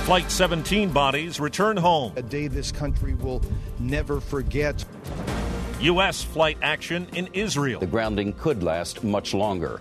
Flight 17 bodies return home. A day this country will never forget. U.S. flight action in Israel. The grounding could last much longer.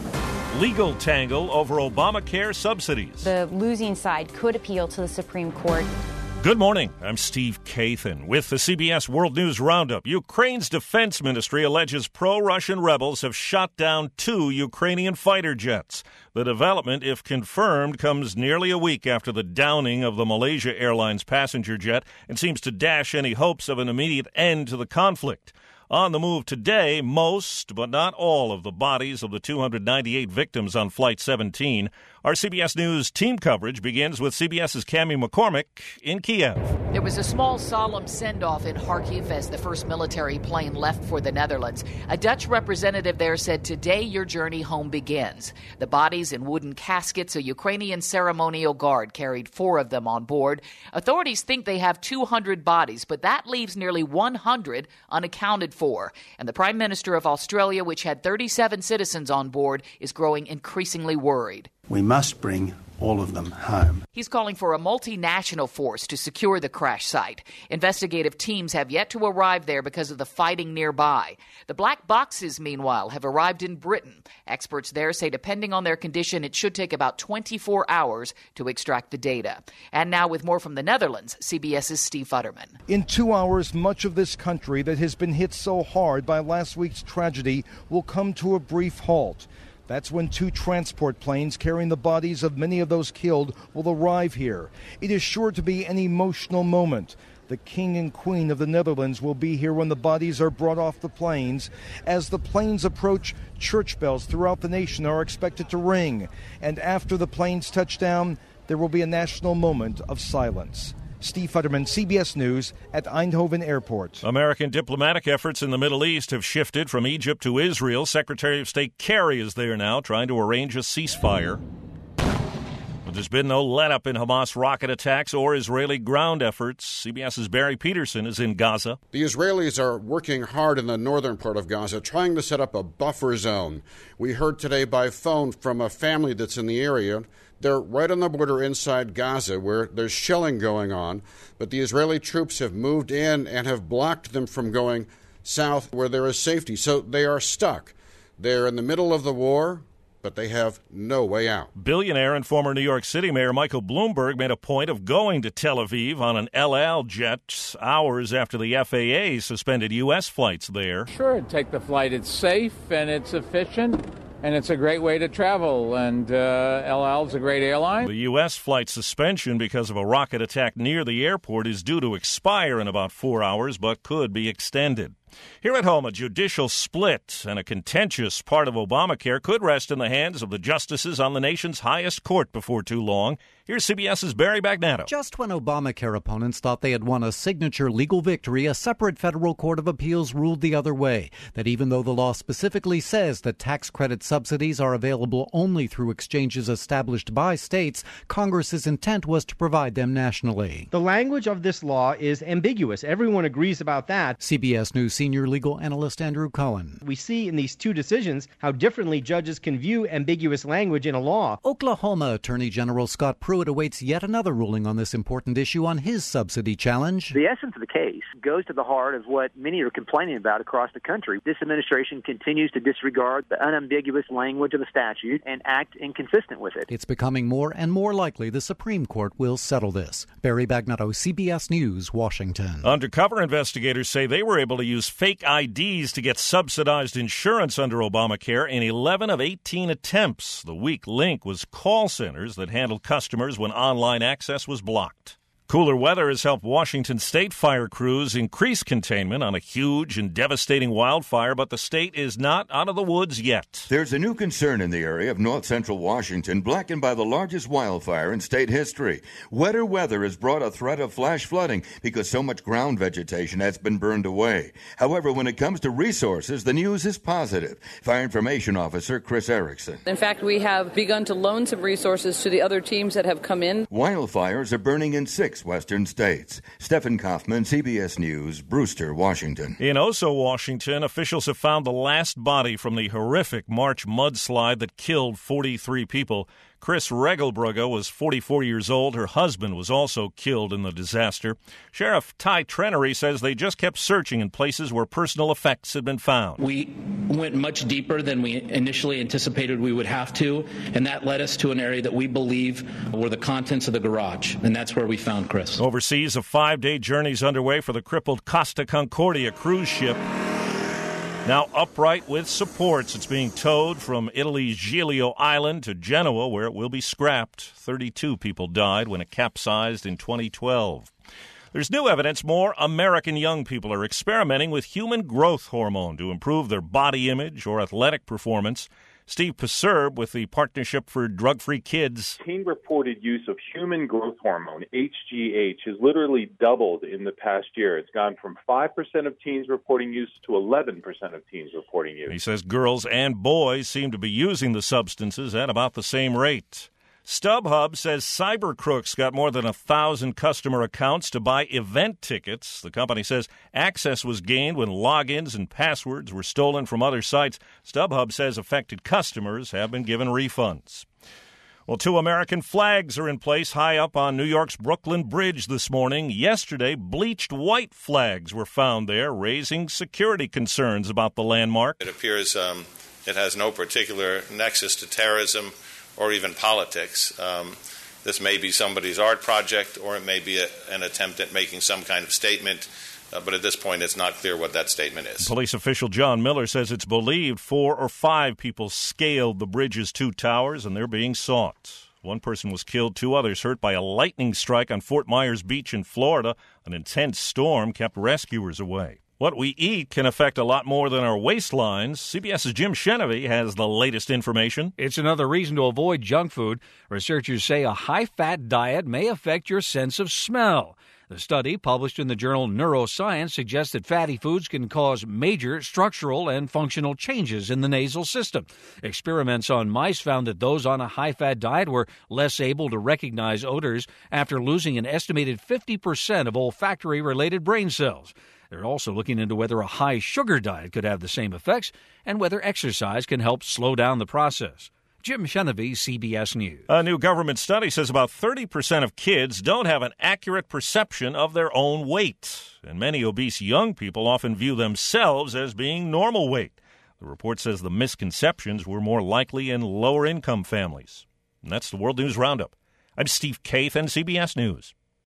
Legal tangle over Obamacare subsidies. The losing side could appeal to the Supreme Court. Good morning. I'm Steve Kathan with the CBS World News Roundup. Ukraine's defense ministry alleges pro-Russian rebels have shot down 2 Ukrainian fighter jets. The development, if confirmed, comes nearly a week after the downing of the Malaysia Airlines passenger jet and seems to dash any hopes of an immediate end to the conflict. On the move today, most, but not all, of the bodies of the 298 victims on Flight 17. Our CBS News team coverage begins with CBS's Cami McCormick in Kiev. There was a small solemn send-off in Kharkiv as the first military plane left for the Netherlands. A Dutch representative there said, "Today your journey home begins." The bodies in wooden caskets, a Ukrainian ceremonial guard carried 4 of them on board. Authorities think they have 200 bodies, but that leaves nearly 100 unaccounted for. And the Prime Minister of Australia, which had 37 citizens on board, is growing increasingly worried. We must bring all of them home. He's calling for a multinational force to secure the crash site. Investigative teams have yet to arrive there because of the fighting nearby. The black boxes, meanwhile, have arrived in Britain. Experts there say depending on their condition, it should take about 24 hours to extract the data. And now with more from the Netherlands, CBS's Steve Futterman. In 2 hours, much of this country that has been hit so hard by last week's tragedy will come to a brief halt. That's when 2 transport planes carrying the bodies of many of those killed will arrive here. It is sure to be an emotional moment. The King and Queen of the Netherlands will be here when the bodies are brought off the planes. As the planes approach, church bells throughout the nation are expected to ring. And after the planes touch down, there will be a national moment of silence. Steve Futterman, CBS News at Eindhoven Airport. American diplomatic efforts in the Middle East have shifted from Egypt to Israel. Secretary of State Kerry is there now trying to arrange a ceasefire. But there's been no let-up in Hamas rocket attacks or Israeli ground efforts. CBS's Barry Peterson is in Gaza. The Israelis are working hard in the northern part of Gaza, trying to set up a buffer zone. We heard today by phone from a family that's in the area. They're right on the border inside Gaza where there's shelling going on, but the Israeli troops have moved in and have blocked them from going south where there is safety. So they are stuck. They're in the middle of the war, but they have no way out. Billionaire and former New York City Mayor Michael Bloomberg made a point of going to Tel Aviv on an El Al jet hours after the FAA suspended U.S. flights there. Sure, take the flight. It's safe and it's efficient. And it's a great way to travel, and El Al's a great airline. The U.S. flight suspension because of a rocket attack near the airport is due to expire in about 4 hours, but could be extended. Here at home, a judicial split and a contentious part of Obamacare could rest in the hands of the justices on the nation's highest court before too long. Here's CBS's Barry Bagnato. Just when Obamacare opponents thought they had won a signature legal victory, a separate federal court of appeals ruled the other way, that even though the law specifically says that tax credit subsidies are available only through exchanges established by states, Congress's intent was to provide them nationally. The language of this law is ambiguous. Everyone agrees about that. CBS News senior legal analyst Andrew Cohen. We see in these 2 decisions how differently judges can view ambiguous language in a law. Oklahoma Attorney General Scott Pruitt awaits yet another ruling on this important issue on his subsidy challenge. The essence of the case goes to the heart of what many are complaining about across the country. This administration continues to disregard the unambiguous language of the statute and act inconsistent with it. It's becoming more and more likely the Supreme Court will settle this. Barry Bagnato, CBS News, Washington. Undercover investigators say they were able to use fake IDs to get subsidized insurance under Obamacare in 11 of 18 attempts. The weak link was call centers that handled customers when online access was blocked. Cooler weather has helped Washington state fire crews increase containment on a huge and devastating wildfire, but the state is not out of the woods yet. There's a new concern in the area of north central Washington, blackened by the largest wildfire in state history. Wetter weather has brought a threat of flash flooding because so much ground vegetation has been burned away. However, when it comes to resources, the news is positive. Fire Information Officer Chris Erickson. In fact, we have begun to loan some resources to the other teams that have come in. Wildfires are burning in 6 western states. Stephen Kaufman, CBS News, Brewster, Washington. In Oso, Washington, officials have found the last body from the horrific March mudslide that killed 43 people. Chris Regelbrugge was 44 years old. Her husband was also killed in the disaster. Sheriff Ty Trenery says they just kept searching in places where personal effects had been found. We went much deeper than we initially anticipated we would have to, and that led us to an area that we believe were the contents of the garage, and that's where we found Chris. Overseas, a 5-day journey is underway for the crippled Costa Concordia cruise ship. Now upright with supports, it's being towed from Italy's Giglio Island to Genoa, where it will be scrapped. 32 people died when it capsized in 2012. There's new evidence more American young people are experimenting with human growth hormone to improve their body image or athletic performance. Steve Paserb with the Partnership for Drug-Free Kids. Teen-reported use of human growth hormone, HGH, has literally doubled in the past year. It's gone from 5% of teens reporting use to 11% of teens reporting use. He says girls and boys seem to be using the substances at about the same rate. StubHub says cyber crooks got more than 1,000 customer accounts to buy event tickets. The company says access was gained when logins and passwords were stolen from other sites. StubHub says affected customers have been given refunds. Well, 2 American flags are in place high up on New York's Brooklyn Bridge this morning. Yesterday, bleached white flags were found there, raising security concerns about the landmark. It appears it has no particular nexus to terrorism or even politics. This may be somebody's art project, or it may be an attempt at making some kind of statement, but at this point it's not clear what that statement is. Police official John Miller says it's believed 4 or 5 people scaled the bridge's 2 towers, and they're being sought. 1 person was killed, 2 others hurt by a lightning strike on Fort Myers Beach in Florida. An intense storm kept rescuers away. What we eat can affect a lot more than our waistlines. CBS's Jim Shenevy has the latest information. It's another reason to avoid junk food. Researchers say a high-fat diet may affect your sense of smell. The study, published in the journal Neuroscience, suggests that fatty foods can cause major structural and functional changes in the nasal system. Experiments on mice found that those on a high-fat diet were less able to recognize odors after losing an estimated 50% of olfactory-related brain cells. They're also looking into whether a high-sugar diet could have the same effects and whether exercise can help slow down the process. Jim Shenevy, CBS News. A new government study says about 30% of kids don't have an accurate perception of their own weight, and many obese young people often view themselves as being normal weight. The report says the misconceptions were more likely in lower-income families. And that's the World News Roundup. I'm Steve Kathan, CBS News.